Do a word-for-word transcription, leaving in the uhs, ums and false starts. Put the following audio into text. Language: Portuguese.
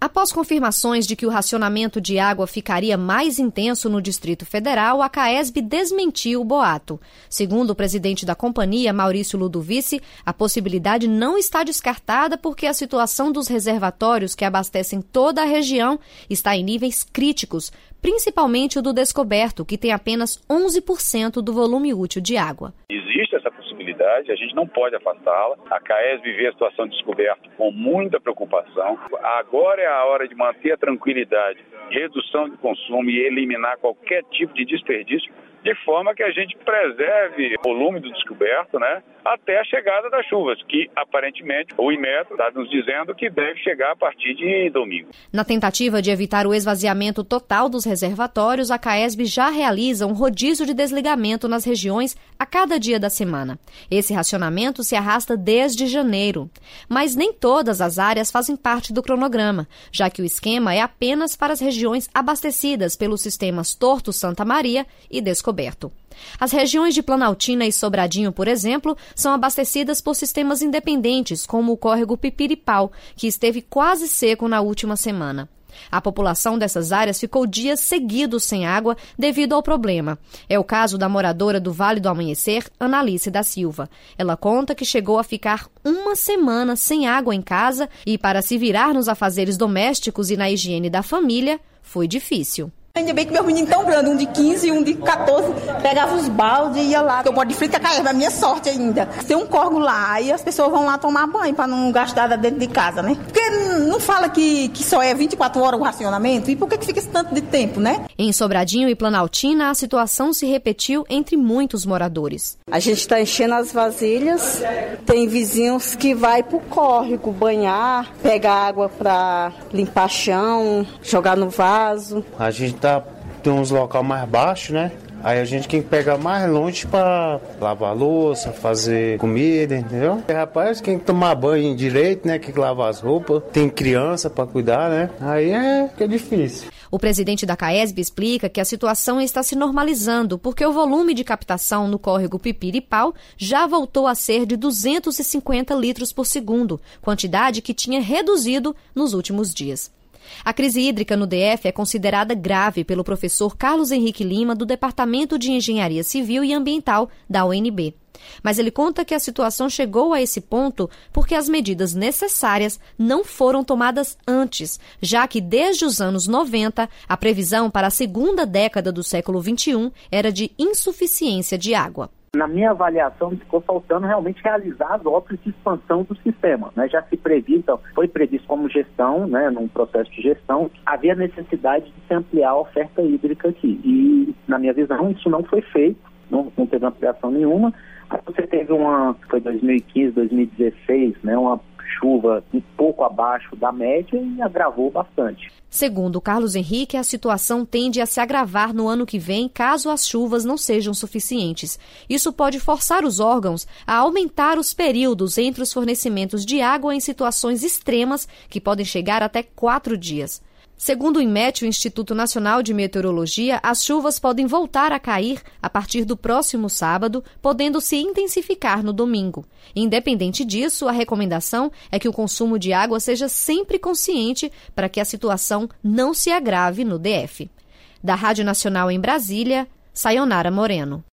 Após confirmações de que o racionamento de água ficaria mais intenso no Distrito Federal, a CAESB desmentiu o boato. Segundo o presidente da companhia, Maurício Ludovici, a possibilidade não está descartada porque a situação dos reservatórios que abastecem toda a região está em níveis críticos, principalmente o do Descoberto, que tem apenas onze por cento do volume útil de água. Existe essa possibilidade, a gente não pode afastá-la. A CAESB vê a situação de Descoberto com muita preocupação. Agora é a hora de manter a tranquilidade, redução de consumo e eliminar qualquer tipo de desperdício, de forma que a gente preserve o volume do Descoberto, né, até a chegada das chuvas, que aparentemente o Inmetro está nos dizendo que deve chegar a partir de domingo. Na tentativa de evitar o esvaziamento total dos reservatórios, a CAESB já realiza um rodízio de desligamento nas regiões a cada dia da semana. Esse racionamento se arrasta desde janeiro. Mas nem todas as áreas fazem parte do cronograma, já que o esquema é apenas para as regiões abastecidas pelos sistemas Torto Santa Maria e Descoberto. As regiões de Planaltina e Sobradinho, por exemplo, são abastecidas por sistemas independentes, como o córrego Pipiripau, que esteve quase seco na última semana. A população dessas áreas ficou dias seguidos sem água devido ao problema. É o caso da moradora do Vale do Amanhecer, Analice da Silva. Ela conta que chegou a ficar uma semana sem água em casa e, para se virar nos afazeres domésticos e na higiene da família, foi difícil. Ainda bem que meus meninos tão grandes, um de quinze e um de quatorze, pegava os baldes e ia lá. Eu moro de frente a CAESB, é a minha sorte ainda. Tem um córrego lá e as pessoas vão lá tomar banho para não gastar dentro de casa, né? Porque não fala que, que só é vinte e quatro horas o racionamento, e por que, que fica esse tanto de tempo, né? Em Sobradinho e Planaltina, a situação se repetiu entre muitos moradores. A gente está enchendo as vasilhas, tem vizinhos que vai pro córrego banhar, pegar água para limpar chão, jogar no vaso. A gente tá, tem uns locais mais baixos, né? Aí a gente tem que pegar mais longe para lavar a louça, fazer comida, entendeu? E, rapaz, quem tomar banho direito, né? Que lavar as roupas, tem criança para cuidar, né? Aí é que é difícil. O presidente da CAESB explica que a situação está se normalizando porque o volume de captação no córrego Pipiripau já voltou a ser de duzentos e cinquenta litros por segundo, quantidade que tinha reduzido nos últimos dias. A crise hídrica no D F é considerada grave pelo professor Carlos Henrique Lima, do Departamento de Engenharia Civil e Ambiental da U N B. Mas ele conta que a situação chegou a esse ponto porque as medidas necessárias não foram tomadas antes, já que desde os anos noventa, a previsão para a segunda década do século vinte e um era de insuficiência de água. Na minha avaliação, ficou faltando realmente realizar as obras de expansão do sistema, né? Já se previu, então, foi previsto como gestão, né, num processo de gestão, havia necessidade de se ampliar a oferta hídrica aqui. E, na minha visão, isso não foi feito, não, não teve ampliação nenhuma. Aí você teve uma, foi dois mil e quinze, dois mil e dezesseis, né, uma chuva um pouco abaixo da média e agravou bastante. Segundo Carlos Henrique, a situação tende a se agravar no ano que vem caso as chuvas não sejam suficientes. Isso pode forçar os órgãos a aumentar os períodos entre os fornecimentos de água em situações extremas que podem chegar até quatro dias. Segundo o INMET, o Instituto Nacional de Meteorologia, as chuvas podem voltar a cair a partir do próximo sábado, podendo se intensificar no domingo. Independente disso, a recomendação é que o consumo de água seja sempre consciente para que a situação não se agrave no D F. Da Rádio Nacional em Brasília, Sayonara Moreno.